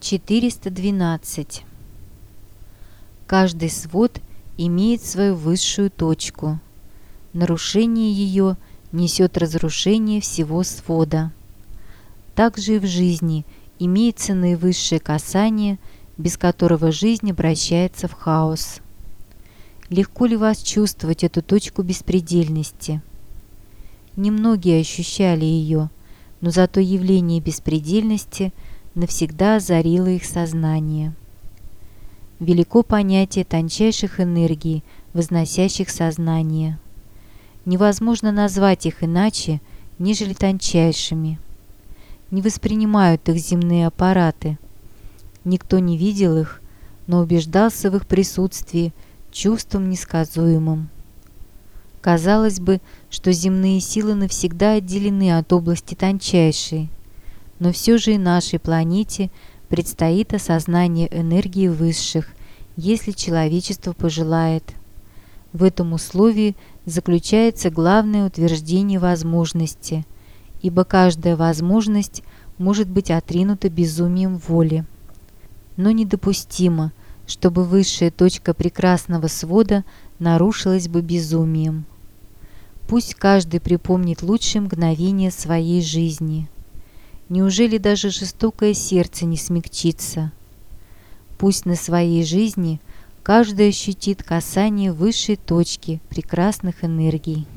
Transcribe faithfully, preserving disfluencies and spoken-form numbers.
четыреста двенадцать. Каждый свод имеет свою высшую точку. Нарушение ее несет разрушение всего свода. Также и в жизни имеется наивысшее касание, без которого жизнь обращается в хаос. Легко ли вас чувствовать эту точку беспредельности? Немногие ощущали ее, но зато явление беспредельности навсегда озарило их сознание. Велико понятие тончайших энергий, возносящих сознание. Невозможно назвать их иначе, нежели тончайшими. Не воспринимают их земные аппараты. Никто не видел их, но убеждался в их присутствии чувством несказуемым. Казалось бы, что земные силы навсегда отделены от области тончайшей, но все же и нашей планете предстоит осознание энергии высших, если человечество пожелает. В этом условии заключается главное утверждение возможности, ибо каждая возможность может быть отринута безумием воли. Но недопустимо, чтобы высшая точка прекрасного свода нарушилась бы безумием. Пусть каждый припомнит лучшие мгновения своей жизни. Неужели даже жестокое сердце не смягчится? Пусть на своей жизни каждый ощутит касание высшей точки прекрасных энергий.